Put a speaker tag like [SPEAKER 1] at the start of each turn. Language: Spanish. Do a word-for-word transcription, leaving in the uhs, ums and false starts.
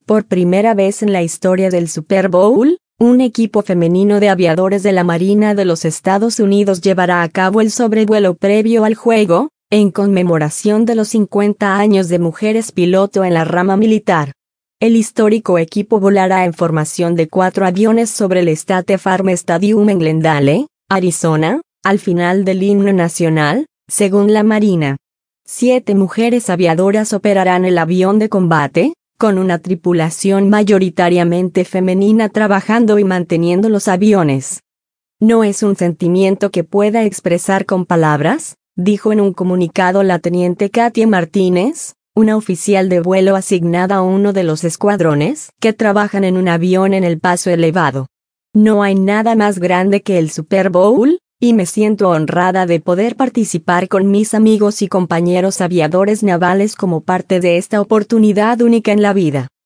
[SPEAKER 1] Por primera vez en la historia del Super Bowl, un equipo femenino de aviadores de la Marina de los Estados Unidos llevará a cabo el sobrevuelo previo al juego, en conmemoración de los cincuenta años de mujeres piloto en la rama militar. El histórico equipo volará en formación de cuatro aviones sobre el State Farm Stadium en Glendale, Arizona, al final del himno nacional, según la Marina. Siete mujeres aviadoras operarán el avión de combate, con una tripulación mayoritariamente femenina trabajando y manteniendo los aviones. No es un sentimiento que pueda expresar con palabras, dijo en un comunicado la teniente Katia Martínez, una oficial de vuelo asignada a uno de los escuadrones que trabajan en un avión en el paso elevado. No hay nada más grande que el Super Bowl, y me siento honrada de poder participar con mis amigos y compañeros aviadores navales como parte de esta oportunidad única en la vida.